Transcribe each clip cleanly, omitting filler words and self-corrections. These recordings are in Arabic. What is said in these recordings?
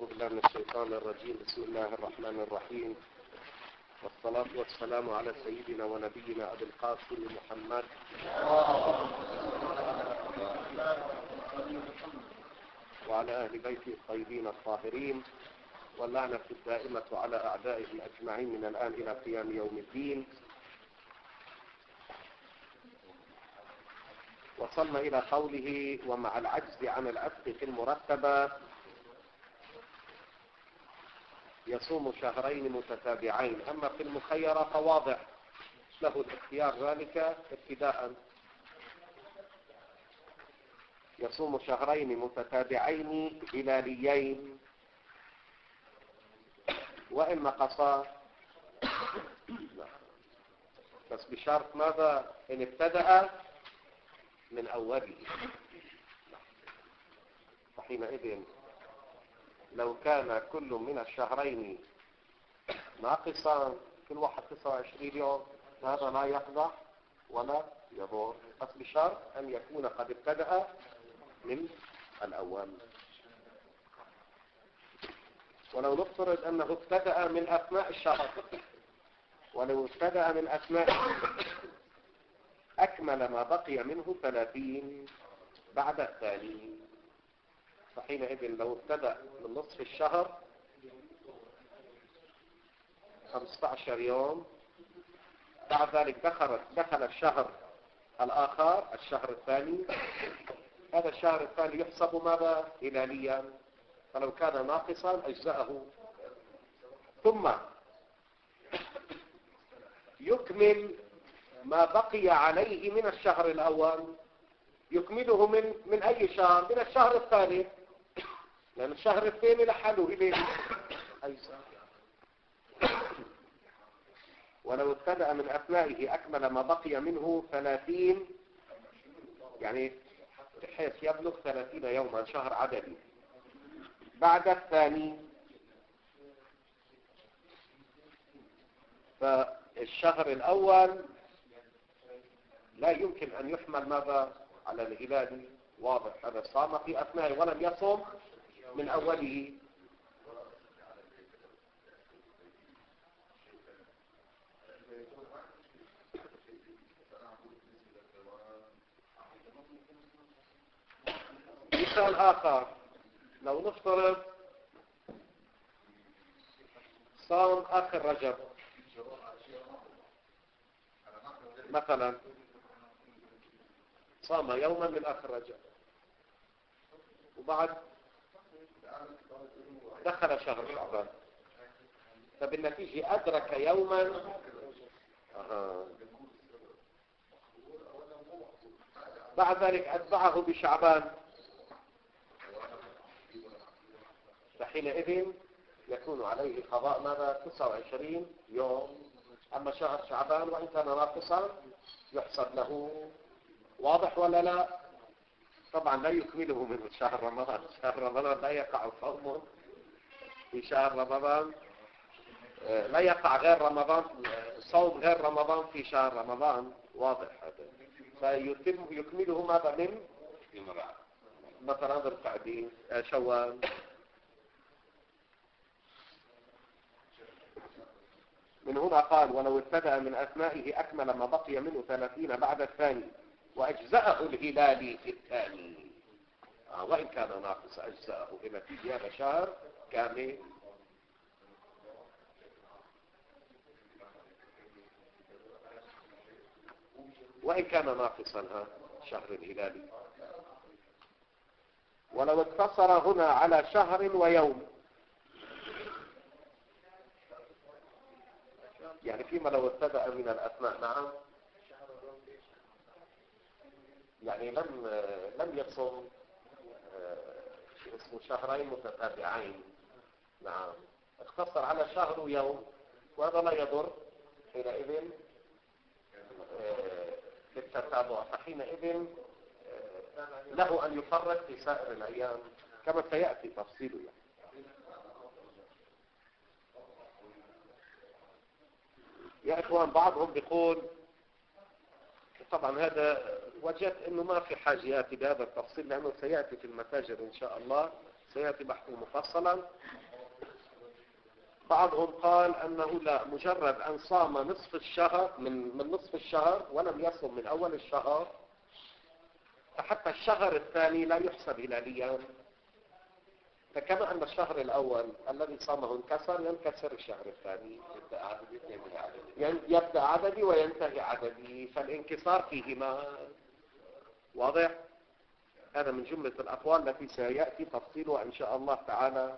أعوذ بالله من الشيطان الرجيم. بسم الله الرحمن الرحيم، والصلاة والسلام على سيدنا ونبينا أبي القاسم محمد وعلى أهل بيته الطيبين الطاهرين، واللعنة الدائمة على أعدائهم أجمعين من الآن إلى قيام يوم الدين. وصلنا إلى قوله: ومع العجز عن العتق في المرتبة يصوم شهرين متتابعين. أما في المخيرة فواضح له الاختيار ذلك ابتداء، يصوم شهرين متتابعين هلاليين، وإن نقصا بس بشرط ماذا؟ إن ابتدأ من أوله. فحينئذ لو كان كل من الشهرين ناقصا، كل واحد 29 يوم، هذا لا يقضى ولا يضر، بس بشرط أن يكون قد ابتدأ من الأول. ولو نفترض أنه ابتدأ من أثناء الشهر، ولو ابتدأ من أثناء أكمل ما بقي منه 30 بعد الثاني، فحينئذ لو ابتدأ من نصف الشهر 15 يوم، بعد ذلك دخل الشهر الآخر، الشهر الثاني، هذا الشهر الثاني يحسب ماذا؟ هلاليا، فلو كان ناقصا أجزأه، ثم يكمل ما بقي عليه من الشهر الأول، يكمله من أي شهر؟ من الشهر الثاني، لأن الشهر الثاني لحاله إليه أجزاء. ولو ابتدأ من أثنائه أكمل ما بقي منه 30، يعني بحيث يبلغ 30 يوما، شهر عددي، بعد الثاني، فالشهر الأول لا يمكن أن يحمل ماذا؟ على الهلال، واضح. هذا صام في أثنائه ولم يصم من أوله. مثال آخر، لو نفترض صام آخر رجب مثلا، صام يوما من آخر رجب، وبعد دخل شهر شعبان، فبالنتيجة أدرك يوما بعد ذلك أتبعه بشعبان، فحينئذ يكون عليه قضاء ماذا؟ 29 يوم. أما شهر شعبان وإن كان ناقصا يحسب له، واضح ولا لا؟ طبعا لا يكمله من شهر رمضان، شهر رمضان لا يقع صوم في شهر رمضان، لا يقع غير رمضان، صوم غير رمضان في شهر رمضان، واضح هذا. فيتم يكمله ماذا؟ من مثلا ذي القعدة، شوال. من هنا قال: ولو ابتدأ من أثنائه أكمل ما بقي منه 30 بعد الثاني، وأجزأه الهلال في الثاني، وإن كان ناقص أجزأه إلى هذا شهر كامل. وإن كان ناقصا شهر الهلال. ولو اقتصر هنا على شهر ويوم، يعني فيما لو ابتدأ من الأثناء، نعم، يعني لم يصم اسمه شهرين متتابعين، نعم، اقتصر على شهر ويوم، وهذا لا يضر حينئذ بالتتابع، فحينئذ له أن يفرق في سائر الأيام كما سيأتي تفصيله. يا إخوان، بعضهم بيقول، طبعا هذا وجدت أنه ما في حاجة يأتي بهذا التفصيل، لأنه سيأتي في المتاجر إن شاء الله، سيأتي بحثه مفصلا. بعضهم قال أنه لا، مجرد أن صام نصف الشهر من نصف الشهر ولم يصم من أول الشهر، فحتى الشهر الثاني لا يحسب هلاليا، فكما أن الشهر الأول الذي صامه ينكسر الشهر الثاني، يبدأ عددي وينتهي عددي، فالانكسار فيهما واضح. هذا من جملة الأقوال التي سيأتي تفصيلها إن شاء الله تعالى.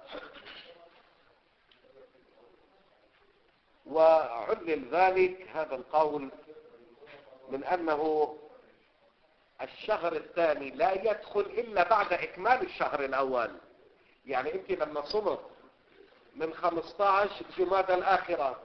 وعلل ذلك هذا القول من أنه الشهر الثاني لا يدخل إلا بعد إكمال الشهر الأول. يعني أنت لما صمت من 15 جمادى الآخرة،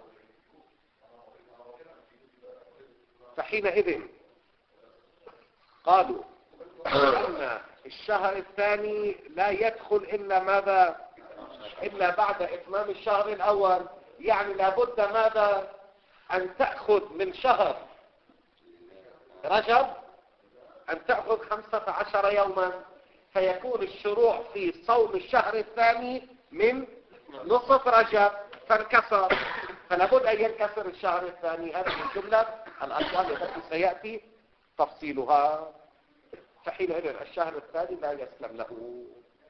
فحينئذ قالوا أن الشهر الثاني لا يدخل إلا ماذا؟ إلا بعد إتمام الشهر الأول. يعني لابد ماذا؟ أن تأخذ من شهر رجب أن تأخذ 15 يوما، فيكون الشروع في صوم الشهر الثاني من نصف رجب، فانكسر، فلابد أن ينكسر الشهر الثاني. هذا من جملة الأقوال التي سيأتي تفصيلها. فحينئذ الشهر الثاني لا يسلم له.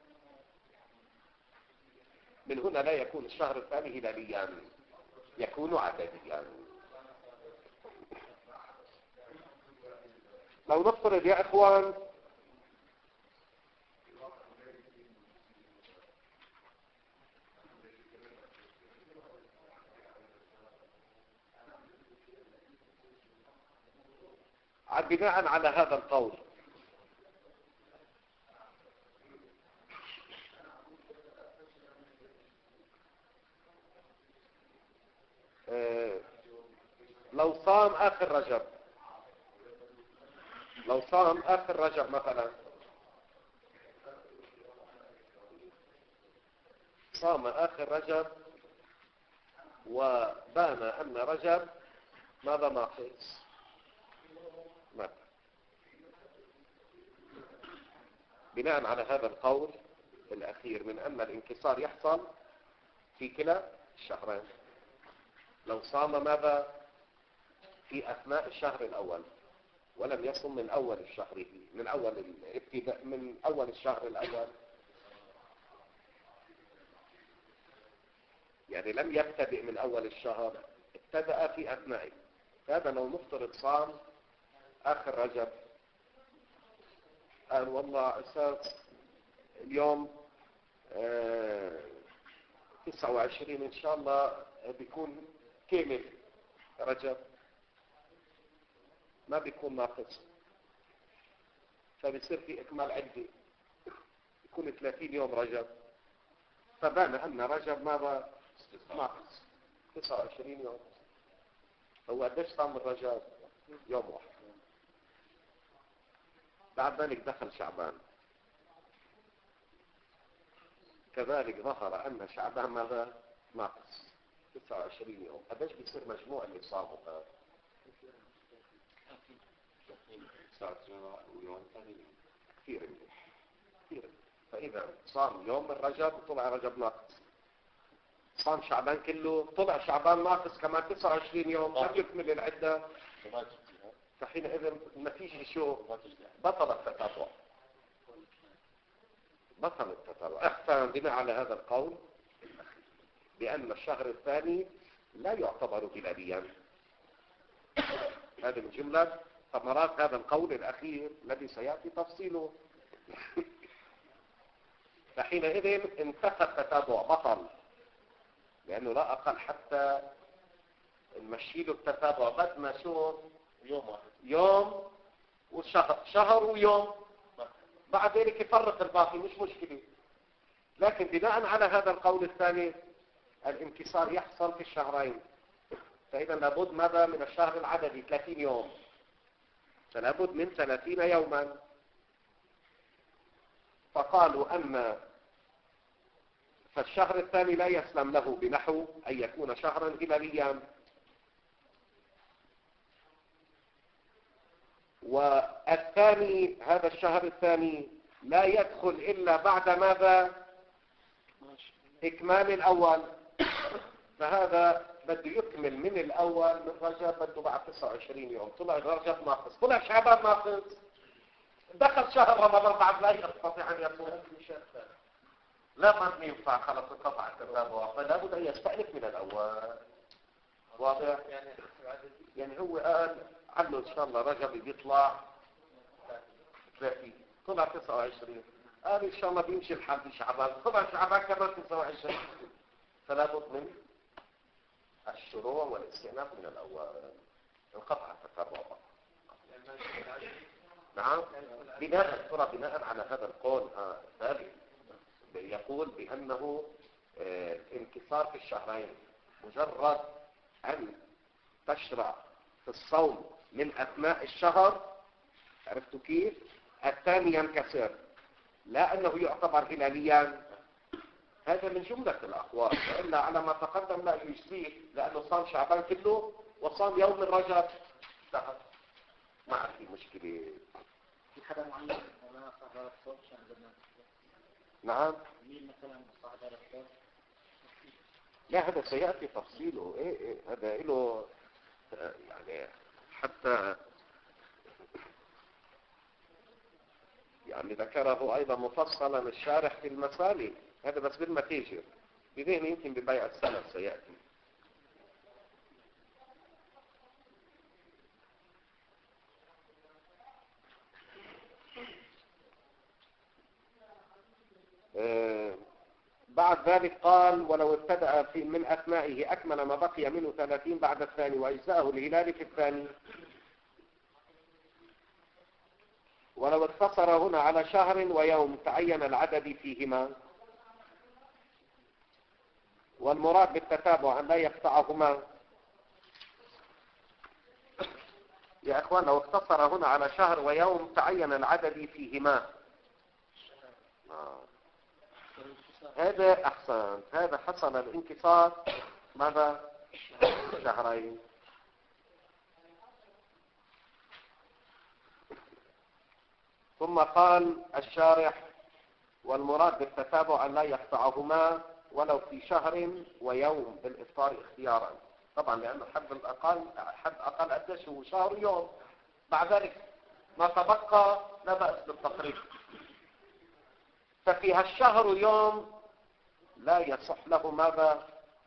من هنا لا يكون الشهر الثاني هلاليا، يكون عدديا. لو نفترض يا إخوان بناء على هذا القول لو صام آخر رجب، مثلا صام آخر رجب وبان أن رجب ماذا ناقص، بناء على هذا القول الأخير من أن الانكسار يحصل في كلا الشهرين. لو صام ماذا في أثناء الشهر الأول ولم يصم من أول الشهر، من أول الشهر الأول، يعني لم يبتدئ من أول الشهر، ابتدأ في أثنائه. هذا لو نفترض صام آخر رجب، قال والله أساس اليوم 29 إن شاء الله بيكون كامل رجب، ما بيكون ناقص، فبيصير في إكمال عدة، يكون 30 يوم رجب، فبان أن رجب ماذا ناقص 29 يوم. هو قديش صام الرجب؟ يوم واحد. بعد ذلك دخل شعبان، كذلك ظهر أن شعبان ماذا ناقص 29 يوم. قديش بيصير مجموع اللي صاموا هذا؟ كثير. فإذا صام يوم من رجب طلع رجب ناقص، صام شعبان كله طلع شعبان ناقص كمان 29 يوم، لم يكمل العدة. فحينئذ النتيجة شو؟ بطل التتابع. بناء على هذا القول بأن الشهر الثاني لا يعتبر هلاليا. هذه من جملة ثمرات هذا القول الأخير الذي سيأتي تفصيله. فحينئذ انتهى التتابع، بطل، لأنه لا أقل حتى نمشي له التتابع بدنا شو؟ يوم وشهر، شهر ويوم، بعد ذلك يفرق الباقي، مش مشكلة. لكن بناء على هذا القول الثاني الانكسار يحصل في الشهرين، فإذا لابد ماذا من الشهر العددي 30 يوم، فلابد من 30 يوما. فقالوا أن فالشهر الثاني لا يسلم له بنحو أن يكون شهرا هلاليا. والثاني هذا الشهر الثاني لا يدخل إلا بعد ماذا؟ إكمال الأول، فهذا بده يكمل من الأول من رجب، بده بعد 29 يوم. طلع رجب ناقص، طلع شعبان ناقص، دخل شهر رمضان بعد لا يستطيع أن يصوم. لا ما ينفع، خلص انقطع التتابع، فلا بد أن يستأنف من الأول. واضح؟ يعني هو قال عنه إن شاء الله رجب بيطلع 30، طلع 29، قال إن شاء الله بيمشي الحال بشعبان، طلع شعبان كمان 29. فلا بد من الشروع والاستئناف من الأول، انقطع التتابع. نعم، بناء على هذا القول الثالث يقول بأنه انكسار في الشهرين، مجرد أن تشرع في الصوم من أثناء الشهر، عرفتوا كيف؟ الثاني ينكسر، لا أنه يعتبر هلاليا. هذا من جملة الأقوال، وإلا على ما تقدم لا يجزيه، لأنه صام شعبان كله وصام يوم من رجب شهر، ما في مشكلة. في حدا معين ولا صار الصوت عشان بدنا نعم، مين مثلا صار الصوت؟ لا هذا سيأتي تفصيله. إيه هذا له يعني حتى يعني ذكره أيضا مفصلا الشارح في المسالك، هذا بس بالمتيجر بذهن يمكن ببيع السنة سيأتي. بعد ذلك قال ولو ابتدأ من أثنائه أكمل ما بقي منه 30 بعد الثاني وأجزاءه الهلال في الثاني. ولو اقتصر هنا على شهر ويوم تعين العدد فيهما، والمراد بالتتابع أن لا يقطعهما. يا أخوان لو اقتصر هنا على شهر ويوم تعين العدد فيهما، هذا أحسن، هذا حصل الانكسار ماذا؟ شهرين. ثم قال الشارح والمراد بالتتابع أن لا يقطعهما ولو في شهر ويوم بالإفطار اختيارا، طبعا لأن الحد أقل قديش هو شهر ويوم، بعد ذلك ما تبقى لا بأس بالتقريب. ففي هالشهر ويوم لا يصح له ماذا؟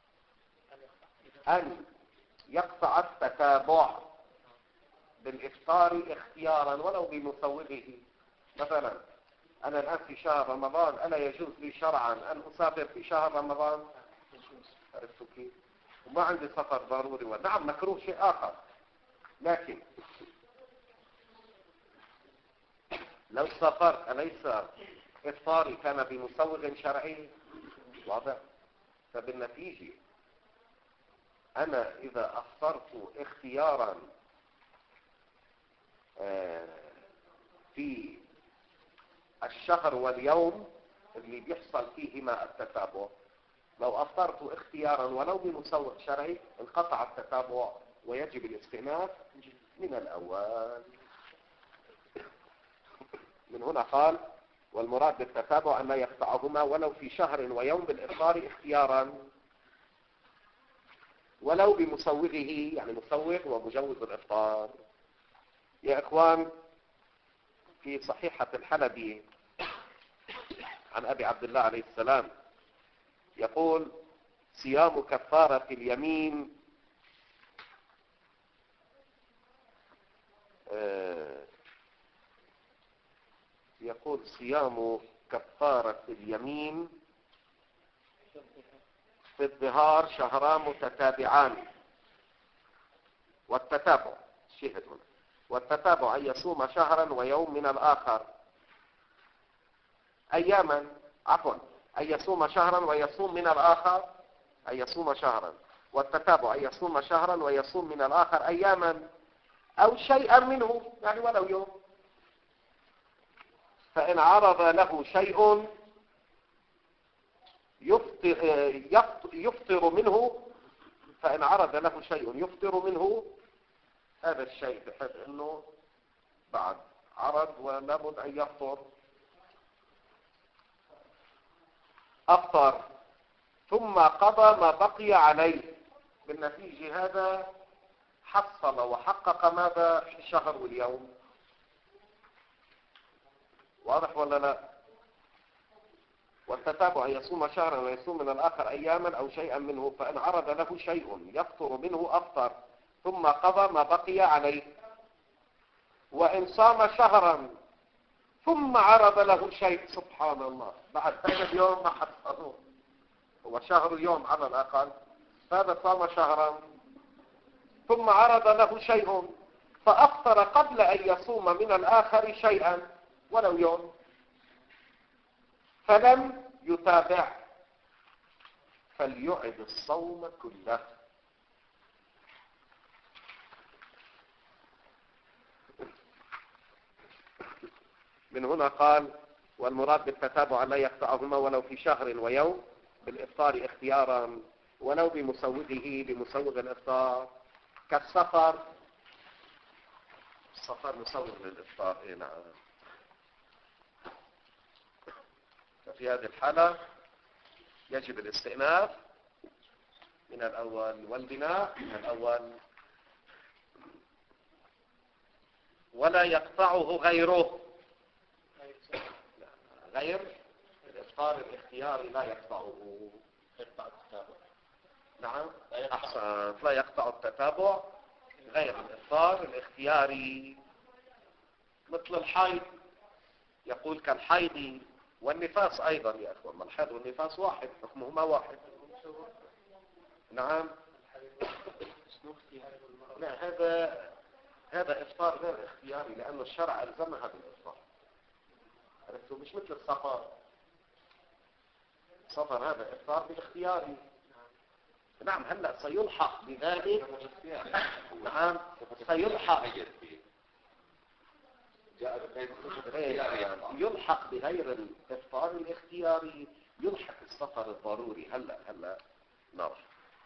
أن يقطع التتابع بالإفطار اختيارا ولو بمسوغه. مثلا أنا الآن في شهر رمضان، ألا يجوز لي شرعا أن أسافر في شهر رمضان؟ عرفتوا كيف؟ وما عندي سفر ضروري، ونعم مكروه شيء آخر، لكن لو سافرت أليس إفطاري كان بمسوغ شرعي؟ واضح؟ فبالنتيجة أنا إذا أفطرت اختيارا في الشهر واليوم اللي بيحصل فيهما التتابع، لو أفطرت اختيارا ولو بمسوغ شرعي انقطع التتابع ويجب الاستئناف من الأول. من هنا قال والمراد بالتتابع أن لا يقطعهما ولو في شهر ويوم بالإفطار اختيارا ولو بمسوغه، يعني مسوغ ومجوز الإفطار. يا إخوان في صحيحة الحلبي عن أبي عبد الله عليه السلام يقول صيام كفارة اليمين يقول صيام كفارة اليمين في الظهار شهران متتابعان، والتتابع شهد هنا، والتتابع أن يصوم شهرا ويوم من الآخر أياما، أن يصوم شهرا ويصوم من الآخر، أن يصوم شهرا، والتتابع أن يصوم شهرا ويصوم من الآخر أياما أو شيئا منه، يعني ولو يوم. فإن عرض له شيء يفطر منه، فإن عرض له شيء يفطر منه، هذا الشيء بحيث أنه بعد عرض ولابد أن يفطر، أفطر. ثم قضى ما بقي عليه. بالنتيجة هذا حصل وحقق ماذا؟ الشهر واليوم. واضح ولا لا؟ والتتابع يصوم شهرا ويصوم من الآخر أياما أو شيئا منه، فإن عرض له شيء يفطر منه أفطر ثم قضى ما بقي عليه. وإن صام شهرا ثم عرض له شيء، سبحان الله، بعد ثلاث يوم ما حصلوه، هو شهر يوم على الأقل، هذا صام شهرا ثم عرض له شيء فأفطر قبل أن يصوم من الآخر شيئا ولو يوم، فلم يتابع، فليعد الصوم كله. من هنا قال: والمراد بالتتابع لا يقطعهما ولو في شهر ويوم بالإفطار اختيارا ولو بمسوغ الإفطار، كالسفر. السفر مسوغ للإفطار. نعم. ففي هذه الحالة يجب الاستئناف من الأول والبناء من الأول، ولا يقطعه غيره. غير الإفطار الاختياري لا يقطعه. يقطع التتابع. نعم، أحسن. لا يقطع التتابع غير الإفطار الاختياري، مثل الحيض. يقول كالحيض والنفاس أيضا يا أخوان، الحيض والنفاس واحد، حكمهما واحد. نعم. لا، هذا إفطار غير اختياري، لأن الشرع ألزمها بالإفطار. عرفتوا؟ مش مثل السفر. السفر هذا إفطار باختياري. نعم. هلا سيلحق بذلك. نعم، سيلحق يلحق بغير الإفطار الاختياري، يلحق السفر الضروري. هلا نعرف.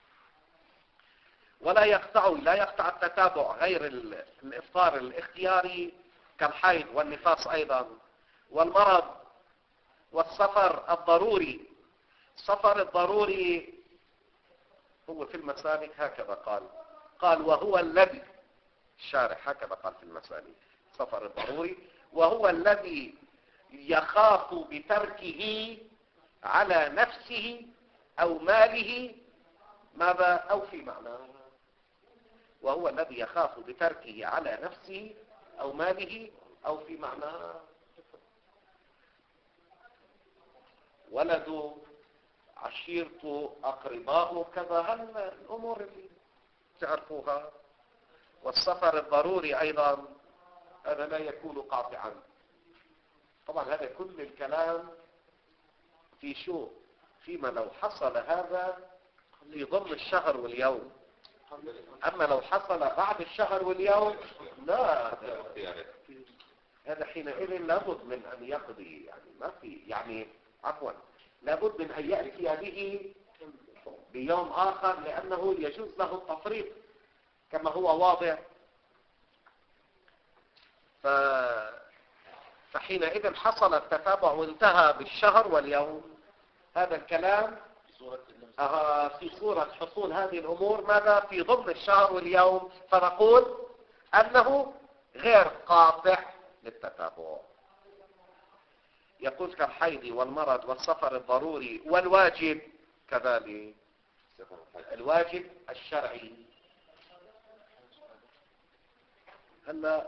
ولا يقطع التتابع غير الإفطار الاختياري كالحيض والنفاس أيضا والمرض والسفر الضروري. السفر الضروري هو في المسالك هكذا قال وهو الذي، الشارح هكذا قال في المسالك، السفر الضروري وهو الذي يخاف بتركه على نفسه أو ماله. ماذا؟ أو في معناه. وهو الذي يخاف بتركه على نفسه أو ماله أو في معناه. ولده، عشيرته، أقرباؤه، كذا، الأمور اللي تعرفوها. والسفر الضروري أيضا هذا لا يكون قاطعا. طبعا هذا كل الكلام في شو؟ فيما لو حصل هذا في ضمن الشهر واليوم. أما لو حصل بعد الشهر واليوم لا، هذا حينئذ لابد من أن يقضي. يعني ما في، يعني عفوا، لابد من أن يأتي به بيوم آخر، لأنه يجوز له التفريط كما هو واضح. فحينئذ حصل التتابع وانتهى بالشهر واليوم. هذا الكلام في صورة حصول هذه الأمور ماذا؟ في ضمن الشهر واليوم، فنقول أنه غير قاطع للتتابع. يقول كالحيض والمرض والسفر الضروري والواجب كذلك. الواجب الشرعي. هلا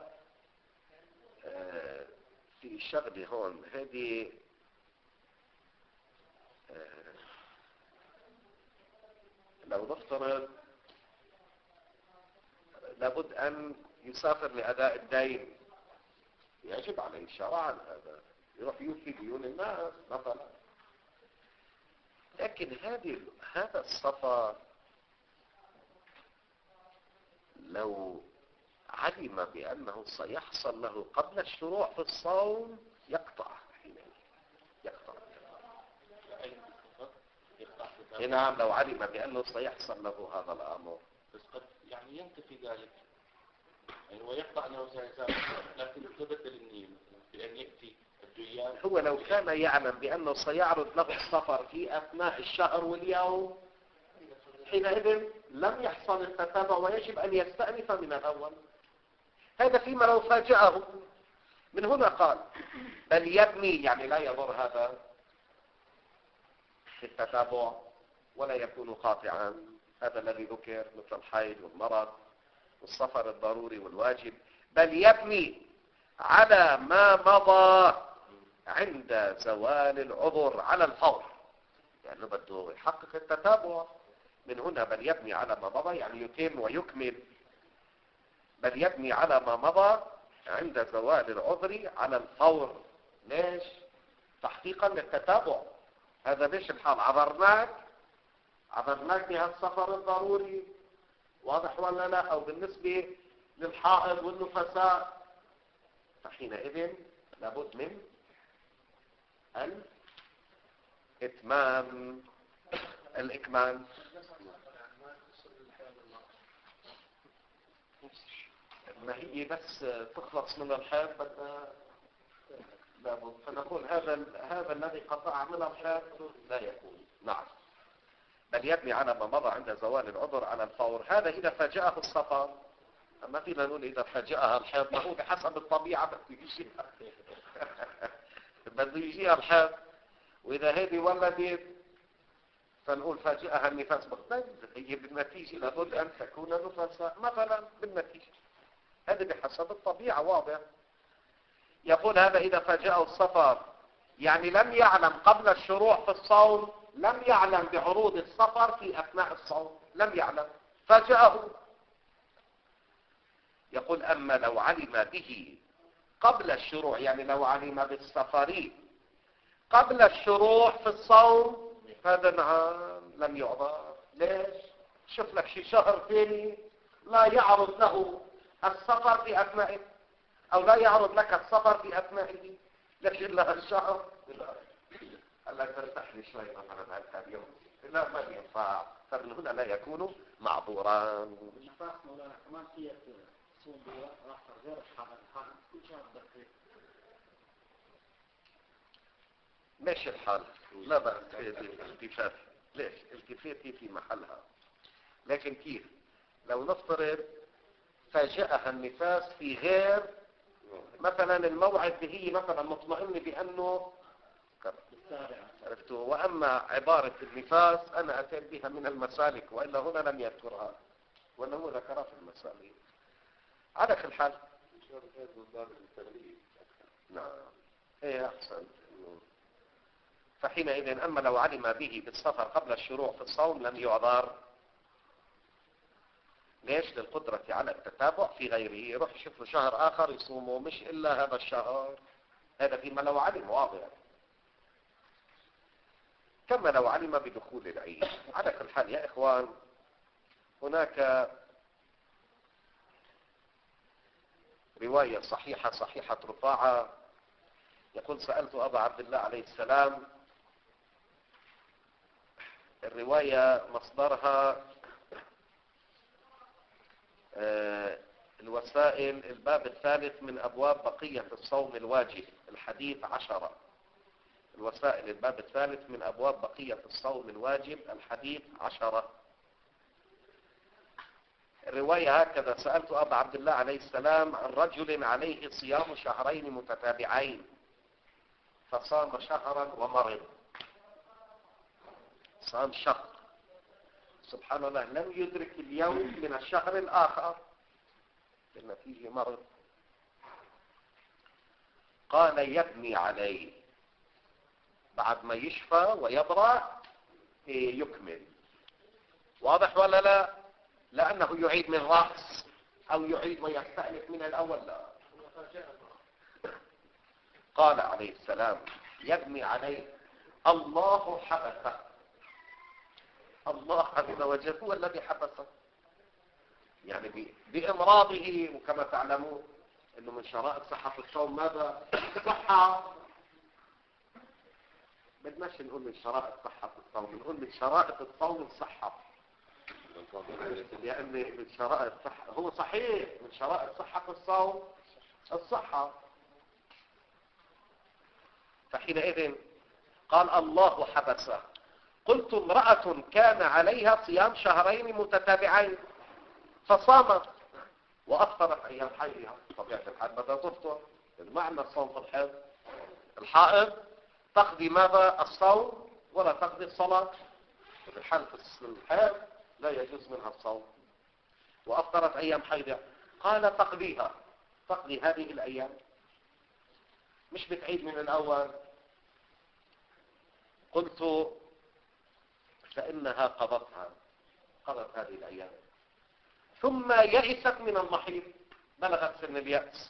في شغلة هون، هذه لو نفترض لابد أن يسافر لأداء الدين، يجب عليه شرعا هذا، يروح يوفي ديون الناس مثلا. لكن هذا السفر لو علم بأنه سيحصل له قبل الشروع في الصوم يقطع حينئذ، يقطع. نعم، لو علم بأنه سيحصل له هذا الأمر. بس قد يعني ينتفي ذلك، يعني هو يقطع أنه سيسافر، لكن تبدل النية بأن يأتي هو لو كان يعلم بأنه سيعرض له السفر في أثناء الشهر واليوم حينئذ لم يحصل التتابع ويجب أن يستأنف من الأول. هذا فيما لو فاجأه. من هنا قال بل يبني، يعني لا يضر هذا في التتابع ولا يكون قاطعا. هذا الذي ذكر مثل الحيض والمرض والسفر الضروري والواجب. بل يبني على ما مضى عند زوال العذر على الفور، يعني بده يحقق التتابع. من هنا بل يبني على ما مضى يعني يتم ويكمل. بل يبني على ما مضى عند زوال العذر على الفور. ليش؟ تحقيقا للتتابع. هذا ليش الحال عذرناك بهالسفر الضروري، واضح ولا لا؟ او بالنسبة للحائض والنفساء، فحينئذ لابد من الإكمال. ما هي بس تخلص من الحيض بدها لابد، فنقول هذا الذي قطع من الحيض لا يكون. نعم. بل يبني على ما مضى عند زوال العذر على الفور. هذا إذا فاجأه السفر. أما فينا نقول إذا فاجأها الحيض، ما هو بحسب الطبيعة بده يجيها الحيض، وإذا هذه ولدت فنقول فاجأها النفاس. هي بالنتيجة لابد أن تكون نفساء مثلا بالنتيجة. هذا بحسب الطبيعة واضح. يقول هذا إذا فاجأه السفر، يعني لم يعلم قبل الشروع في الصوم، لم يعلم بعروض السفر في أثناء الصوم، لم يعلم فاجأه. يقول أما لو علم به قبل الشروع، يعني لو علم بالسفر قبل الشروع في الصوم، هذا نعم لم يعذر. ليش؟ شوف لك شي شهر ثاني لا يعرض له السفر في أثنائه، أو لا يعرض لك السفر في أثنائه، لكن لها الشهر ألا ترتاح لي شوي مثلا هذا اليوم، لا ما ينفع. فمن هنا لا يكون معذورا. النفاس مولانا كمان فيها تصوم راحة غير الحمل كل شهر دقيق. ماشي الحال، لا بأس الالتفات. ليش؟ التفاتي في محلها. لكن كيف؟ لو نفترض فاجأها النفاس في غير مثلا الموعد هي مثلا مطمئنة بأنه عرفته، وأما عبارة النفاس أنا أتيت بها من المسالك، وإلا هنا لم يذكرها، وإلا هو ذكرها في المسالك. على كل حال نعم ايه أحسن. فحينئذ أما لو علم به بالسفر قبل الشروع في الصوم لم يعذر. ليش؟ للقدرة على التتابع في غيره. يروح يشوف له شهر آخر يصومه، مش إلا هذا الشهر. هذا فيما لو علم واضح. كما لو علم بدخول العيد. على كل حال يا إخوان، هناك رواية صحيحة رفاعة. يقول سألت أبا عبد الله عليه السلام. الرواية مصدرها الوسائل الباب الثالث من أبواب بقية الصوم الواجب الحديث 10. الوسائل الباب الثالث من أبواب بقية الصوم الواجب الحديث 10. الرواية هكذا: سألت أبا عبد الله عليه السلام عن رجل عليه صيام شهرين متتابعين فصام شهرا ومرض. صام شهر، سبحان الله، لم يدرك اليوم من الشهر الآخر لأن فيه مرض. قال يبني عليه بعد ما يشفى ويبرأ يكمل. واضح ولا لا؟ لأنه يعيد من رأس أو يعيد ويستأنف من الأول، لا. قال عليه السلام يبني عليه. الله حبسه، الله عز وجل هو الذي حبسه، يعني بإمراضه. وكما تعلمون أنه من شرائط صحة الصوم ماذا؟ صحة. بدناش نقول من شرائط صحة الصوم، نقول من شرائط الصوم الصحة، لأن من شرائط صحة هو صحيح، من شرائط صحة الصوم الصحة. فحينئذ قال الله حبسه. قلت امرأة كان عليها صيام شهرين متتابعين فصامت وأفطرت أيام حيضها. طبيعة الحال بدها تفطر، ما عندنا الصوم في الحيض. الحائض تقضي ماذا؟ الصوم ولا تقضي الصلاة. في الحال في الحيض لا يجوز منها الصوم. وأفطرت أيام حيضها. قال تقضيها، تقضي هذه الأيام، مش بتعيد من الأول. قلت فإنها قضت هذه الأيام. ثم يئست من المحيض، بلغت سن اليأس.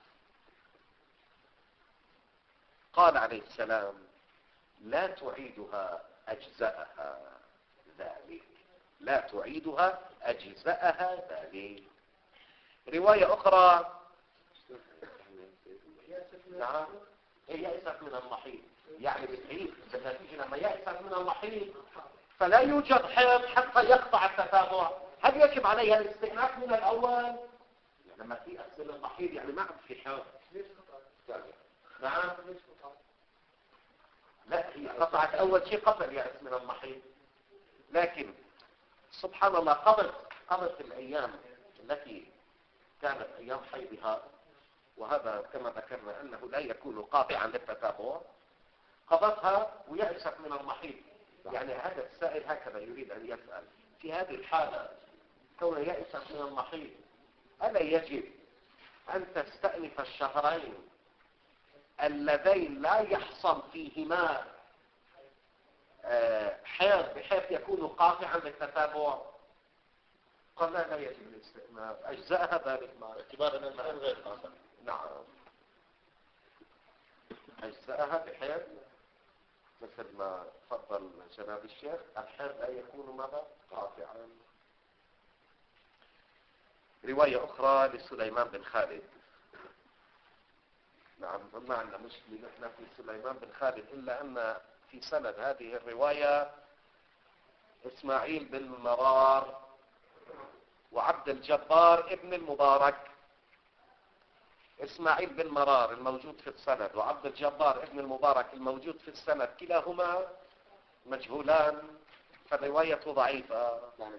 قال عليه السلام لا تعيدها أجزأها ذلك، لا تعيدها أجزأها ذلك. رواية أخرى نعم يئست من المحيض، يعني بالحيض بالنتيجة لما يئست من المحيض فلا يوجد حيض حتى يقطع التتابع. هل يجب عليها الاستئناف من الأول؟ لما في أسل المحيض يعني ما عاد في حيض. نعم لا، هي قطعت أول شيء قبل يأس من المحيض، لكن سبحان الله قضت الأيام التي كانت أيام حيضها، وهذا كما ذكرنا أنه لا يكون قاطعا للتتابع. قضتها ويأست من المحيض. يعني هذا السائل هكذا يريد أن يسأل في هذه الحالة كون يأست من المحيض ألا يجب أن تستأنف الشهرين اللذين لا يحصل فيهما حيض بحيث يكون قاطعا للتتابع؟ قال لا يجب الاستئناف، أجزاءها ذلك باعتبار أن المحيض غير قاطع. نعم أجزاءها بحيث مثل ما فضل جناب الشيخ الحيض لا يكون ماذا؟ قاطعا. رواية أخرى لسليمان بن خالد. نعم ما عندنا مشكلة نحن في سليمان بن خالد، إلا أن في سند هذه الرواية إسماعيل بن مرار وعبد الجبار ابن المبارك. إسماعيل بن مرار الموجود في السند وعبد الجبار ابن المبارك الموجود في السند كلاهما مجهولان، فالرواية ضعيفة.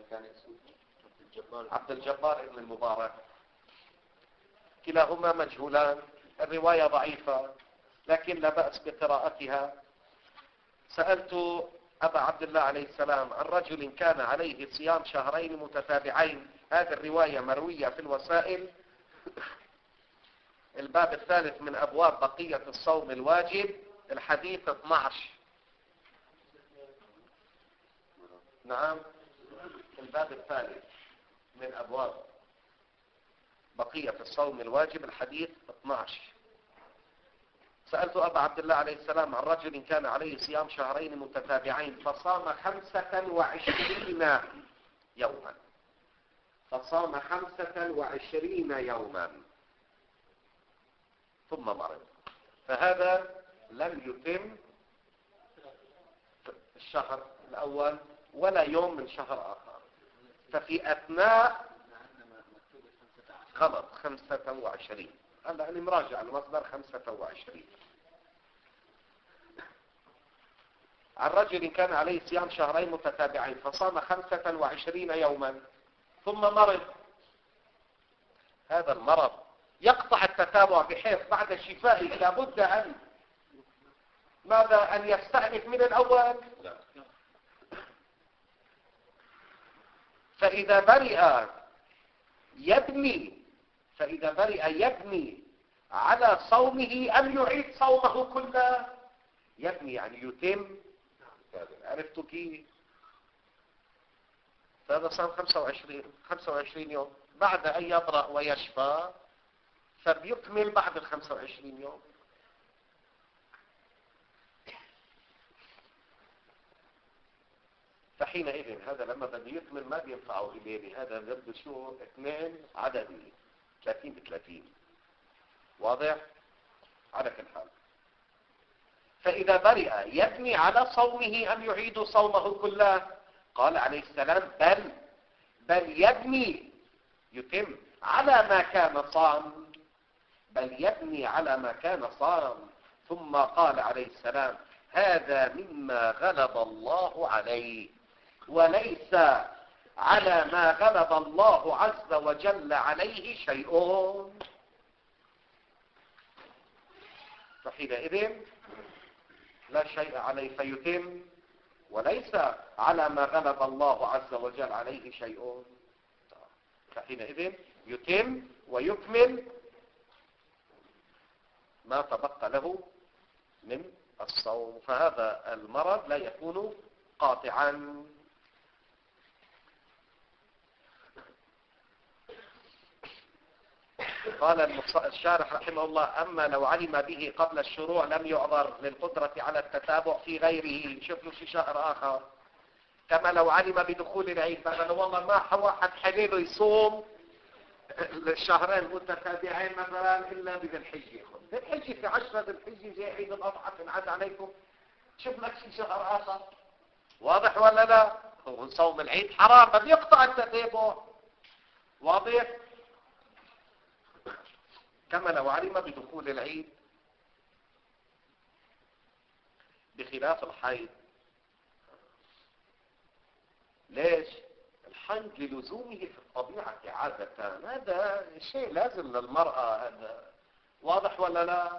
عبد الجبار ابن المبارك كلاهما مجهولان، الرواية ضعيفة لكن لا بأس بقراءتها. سألت أبا عبد الله عليه السلام عن رجل كان عليه صيام شهرين متتابعين. هذه الرواية مروية في الوسائل الباب الثالث من أبواب بقية الصوم الواجب الحديث 12. نعم الباب الثالث من أبواب بقية الصوم الواجب الحديث 12. سألت أبا عبد الله عليه السلام عن رجل كان عليه صيام شهرين متتابعين فصام 25 يوما. فصام 25 يوما ثم مرض، فهذا لم يتم الشهر الأول ولا يوم من شهر آخر. ففي أثناء غلط 25. هذا أنا مراجع المصدر 25. عن رجل كان عليه صيام شهرين متتابعين فصام 25 يوما ثم مرض. هذا المرض يقطع التتابع بحيث بعد شفائه لابد أن ماذا؟ أن يستأنف من الأول. لا. فإذا برئ يبني على صومه أم يعيد صومه كله؟ يبني يعني يتم. عرفت كيف؟ فهذا صام 25 يوم، بعد أن يبرأ ويشفى فبيكمل بعد 25 يوم. فحينئذ هذا لما بده يكمل ما بينفعه إليه، هذا بده شو 2 عددي 30 ب30. واضح؟ على كل حال فإذا برئ يبني على صومه أم يعيد صومه كله؟ قال عليه السلام بل يبني يتم على ما كان صام، بل يبني على ما كان صام. ثم قال عليه السلام: هذا مما غلب الله عليه، وليس على ما غلب الله عز وجل عليه شيء. فحينئذ لا شيء عليه فيتم، وليس على ما غلب الله عز وجل عليه شيء. فحينئذ يتم ويكمل ما تبقى له من الصوم، فهذا المرض لا يكون قاطعا. قال الشارح رحمه الله: أما لو علم به قبل الشروع لم يعذر للقدرة على التتابع في غيره. شوف له في شهر آخر، كما لو علم بدخول العيد، مثلا والله ما واحد حليله يصوم الشهرين متتابعين مثلا إلا بذي الحجة. ذي الحجة في 10 ذي الحجة زي عيد الأضحى تنعاد عليكم، شوف لك في شهر آخر. واضح ولا لا؟ هو صوم العيد حرام، بل يقطع التتابع. واضح؟ كما لو علم بدخول العيد، بخلاف الحيض. ليش؟ الحيض للزومه في الطبيعة عادة، هذا شيء لازم للمرأة. هذا واضح ولا لا؟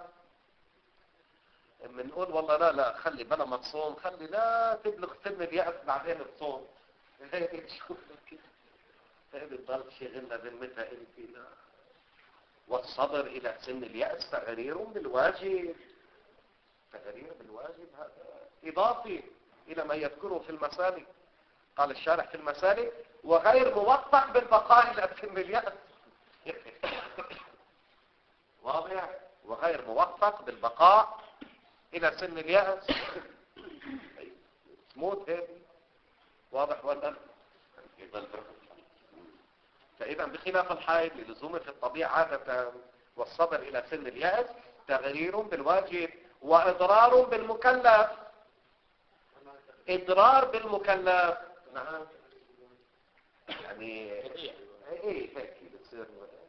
بنقول والله لا خلي بلا ما تصوم، خلي لا تبلغ سن اليأس بعدين تصوم. هيك شوف كده، هيك بتضل شغلنا ذمتها انت. لا، والصبر إلى سن اليأس تغرير بالواجب. تغرير بالواجب هذا إضافي إلى ما يذكره في المسالك. قال الشارح في المسالك: وغير موفق بالبقاء إلى سن اليأس. واضح؟ وغير موفق بالبقاء إلى سن اليأس. موت هيك. واضح ولا؟ فإذا بخلاف الحيض للزوم في الطبيعة عادة، والصبر إلى سن اليأس تغرير بالواجب وإضرار بالمكلف. إضرار بالمكلف، نعم، يعني ايه هيك بتصير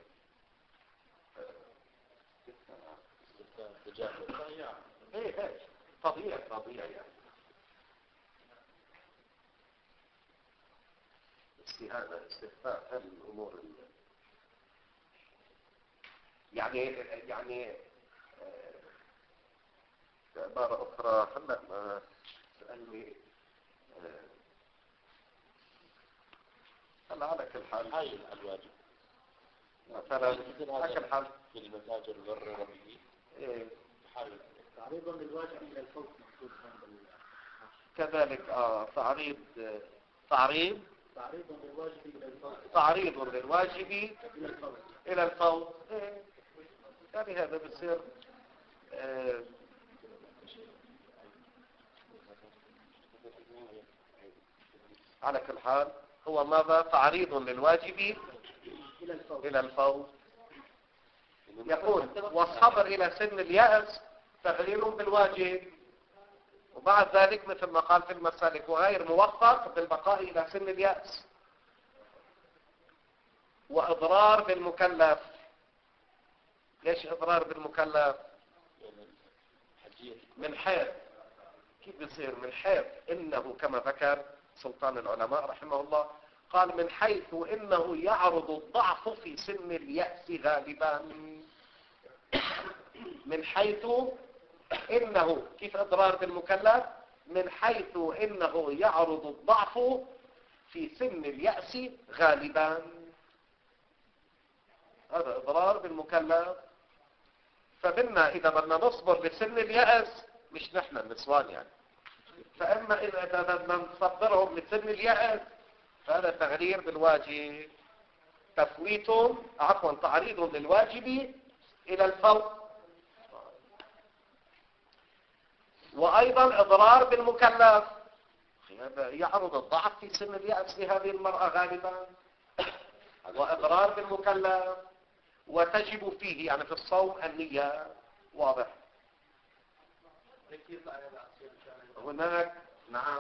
ايه هيك طبيعي يعني. استهانة، استخفاف، هذه الأمور يعني عبارة أخرى. هلا ما سألني هلا على كل حال هاي الواجب مثلا على كل حال في المساجد الغر ربي إيه. حال تعريضا للواجب إلى الفوت مكتوب كذلك تعريض تعريضا للواجب إلى الفوت، تعريض للواجب إلى الفوت. إلى الفوت. إيه. يعني هذا بصير على كل حال هو ماذا؟ تعريض للواجب إلى الفوت. يقول: والصبر إلى سن اليأس تغرير بالواجب. وبعد ذلك مثل ما قال في المسالك: وغير موفق بالبقاء إلى سن اليأس، وإضرار بالمكلف. ليش إضرار بالمكلف؟ من حيث كيف بيصير؟ من حيث إنه كما ذكر سلطان العلماء رحمه الله، قال: من حيث إنه يعرض الضعف في سن اليأس غالبا. من حيث إنه كيف إضرار بالمكلف؟ من حيث إنه يعرض الضعف في سن اليأس غالبا. هذا إضرار بالمكلف. فبنا إذا بدنا نصبر لسن اليأس، مش نحن النسوان يعني، فإما إذا بدنا نصبرهم لسن اليأس فهذا تغرير بالواجب، تعريض للواجب إلى الفوت. وأيضا إضرار بالمكلف، هذا يعرض الضعف في سن اليأس لهذه المرأة غالبا. وإضرار بالمكلف، وتجب فيه يعني في الصوم النية. واضح؟ هناك نعم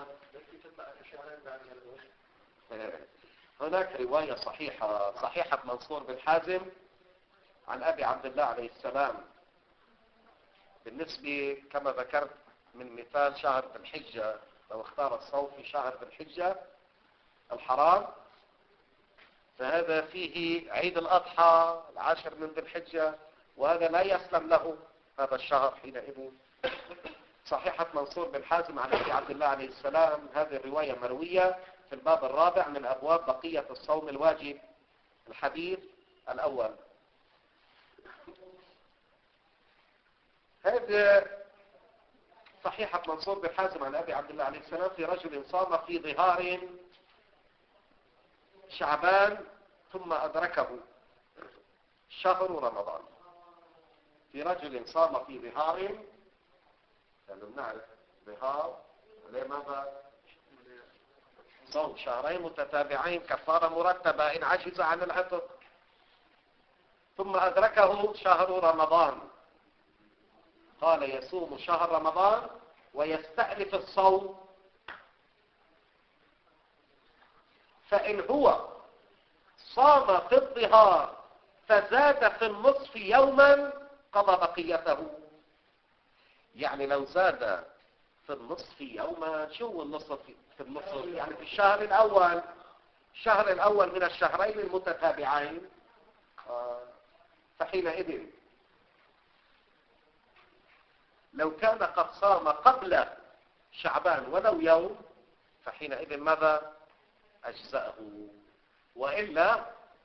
هناك رواية صحيحة منصور بن حازم عن أبي عبد الله عليه السلام بالنسبة كما ذكرت من مثال شهر ذي الحجة، لو اختار الصوم في شهر ذي الحجة الحرام فهذا فيه عيد الأضحى 10 من ذي الحجة، وهذا لا يسلم له هذا الشهر حينئذ. صحيحة منصور بن حازم عن أبي عبد الله عليه السلام، هذه الرواية مروية في الباب الرابع من أبواب بقية الصوم الواجب، الحديث الأول. هذا صحيحة منصور بن حازم عن أبي عبد الله عليه السلام في رجل صام في ظهار شعبان ثم أدركه شهر رمضان. في رجل صام في ظهار، يعني بنعرف ظهار لماذا؟ صوم شهرين متتابعين كفارة مرتبة إن عجز عن العتق، ثم أدركه شهر رمضان، قال يصوم شهر رمضان ويستأنف الصوم، فإن هو صام في الظهار فزاد في النصف يوما قضى بقيته. يعني لو زاد في النصف يوما، شو النصف في النصف؟ يعني في الشهر الأول من الشهرين المتتابعين، فحينئذ لو كان قد صام قبل شعبان ولو يوم فحينئذ ماذا؟ أجزأه. وإلا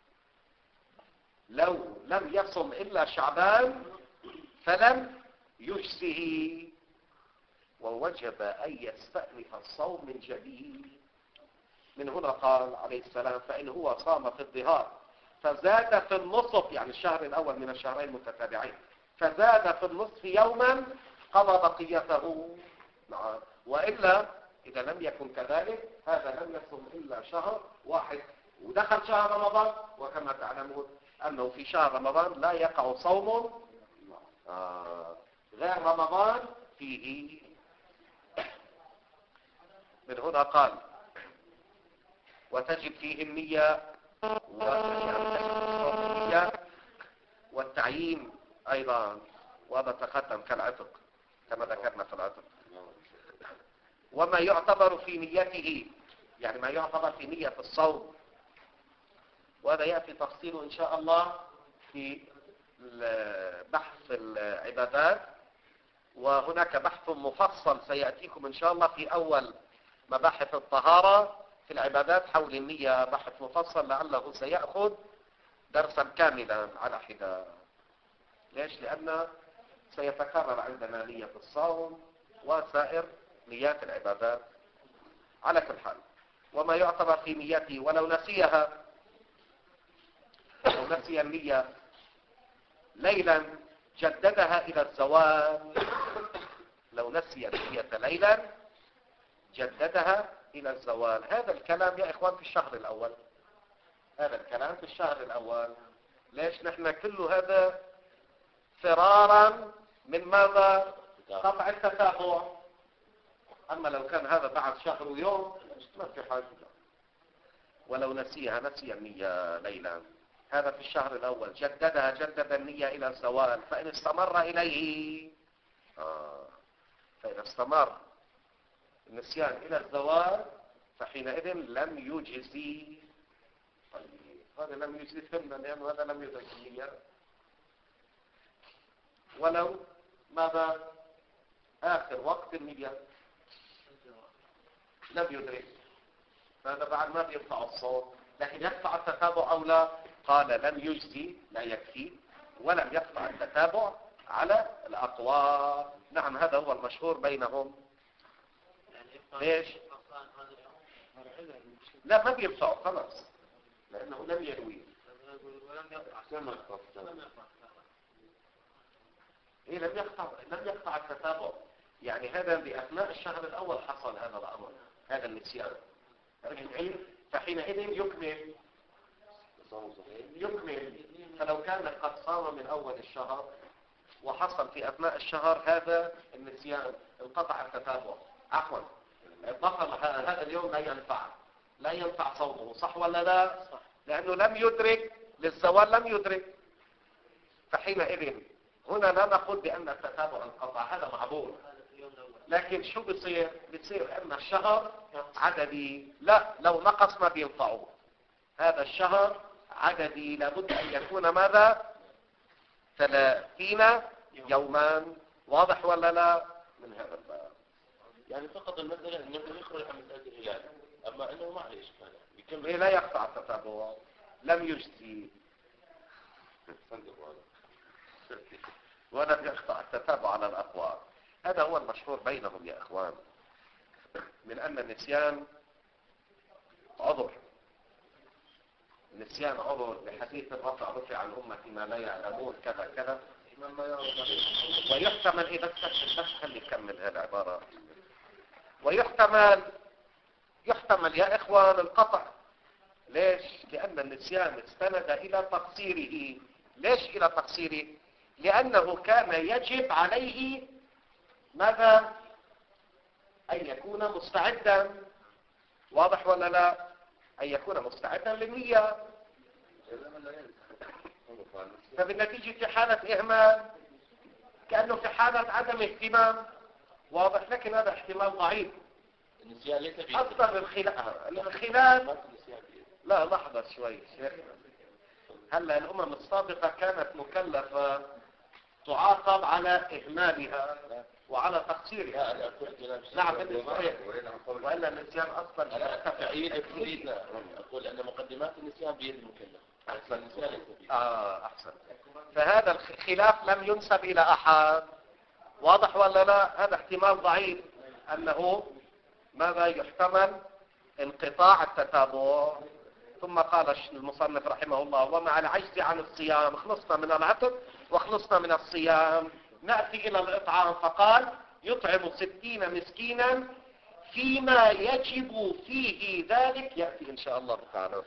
لو لم يصم إلا شعبان فلم يجزه، ووجب أن يستأنف الصوم من جديد. من هنا قال عليه السلام فإن هو صام في الظهار فزاد في النصف، يعني الشهر الأول من الشهرين المتتابعين، فزاد في النصف يوما قضى بقيته. وإلا إذا لم يكن كذلك هذا لم يصم إلا شهر واحد ودخل شهر رمضان، وكما تعلمون أنه في شهر رمضان لا يقع صوم غير رمضان فيه. من هنا قال وتجب فيه النية والتعيين أيضا، وهذا تقدم كالعتق كما ذكرنا في العتق. وما يعتبر في نيته، يعني ما يعتبر في نية الصوم، وهذا يأتي تفصيله إن شاء الله في بحث العبادات، وهناك بحث مفصل سيأتيكم إن شاء الله في أول مباحث الطهارة في العبادات حول النية، بحث مفصل لعله سيأخذ درسا كاملا على حدة. ليش؟ لأن سيتكرر عندنا نية الصوم وسائر نيات العبادات على كل حال. وما يعتبر في نيته ولو نسيها، لو نسي النية ليلا جددها إلى الزوال، لو نسي النية ليلا جددها إلى الزوال. هذا الكلام يا إخوان في الشهر الأول، هذا الكلام في الشهر الأول. ليش؟ نحن كل هذا فرارا من ماذا؟ قطع التتابع. أما لو كان هذا بعد شهر ويوم ما في حاجة. ولو نسيها نسي النية ليلا، هذا في الشهر الأول، جددها جدد النية إلى الزوال، فإن استمر إليه فإن استمر النسيان إلى الزوال فحينئذ لم يجزي. طيب هذا لم يجزي ثمنا لأنه هذا لم يدرك النية. ولو ماذا؟ آخر وقت النية لم يدرك، فهذا بعد ما بينفع الصوم، لكن يقطع التتابع أو لا؟ قال لم يجزي، لا يكفي، ولم يقطع التتابع على الأقوال. نعم هذا هو المشهور بينهم. ليش؟ لا ما بينفع خلاص لأنه لم يروي. إيه لم يقطع التتابع، يعني هذا بأثناء الشهر الأول حصل هذا الأمر، هذا النسيان، فحينئذ يكمل. فلو كان قد صام من أول الشهر وحصل في أثناء الشهر هذا النسيان انقطع التتابع، عفوا بطل هذا اليوم، لا ينفع صومه، صح ولا لا؟ صح. لأنه لم يدرك للزوال، لم يدرك. فحينئذ هنا لا نقول بأن التتابع انقطع، هذا معبور. لكن شو بصير؟ بصير أن الشهر عددي، لا لو نقص ما بينفعه. هذا الشهر عددي لابد أن يكون ماذا؟ 30 يوما. واضح ولا لا؟ من هذا الباب. يعني فقط المسألة أنه يخرج عن مسألة الهلال، أما أنه ما عليه إشكال بكل لا يقطع التتابع، لم يجزي ولم يقطع التتابع على الأقوال. هذا هو المشهور بينهم يا إخوان، من أن النسيان عذر. النسيان عذر، بحديث رفع عن أمتي ما لا يعلمون كذا كذا. ويحتمل إذا بس خلي يكمل هالعبارة. ويحتمل يا إخوان القطع. ليش؟ لأن النسيان استند إلى تقصيره. ليش إلى تقصيره؟ لأنه كان يجب عليه ماذا؟ أن يكون مستعدا. واضح ولا لا؟ أن يكون مستعدا للنية. فبالنتيجة في حالة إهمال كأنه في حالة عدم اهتمام. واضح، لكن هذا احتمال ضعيف. النسيان ليس بيده. أصلا الخلاف لا لحظة شوي شيخ. هلا الأمم السابقة كانت مكلفة تعاقب على إهمالها وعلى تقصيرها. نعم بالنسبة، وإلا النسيان أصلا لا تفعيل. أقول أن مقدمات النسيان بيد المكلف. أحسن. فهذا الخلاف لم ينسب إلى أحد. واضح ولا لا؟ هذا احتمال ضعيف أنه ماذا يحتمل انقطاع التتابع. ثم قال المصنف رحمه الله: ومع العجز عن الصيام، خلصنا من العتق وخلصنا من الصيام، نأتي إلى الإطعام. فقال: يطعم 60 مسكينا فيما يجب فيه ذلك. يأتي إن شاء الله تعالى.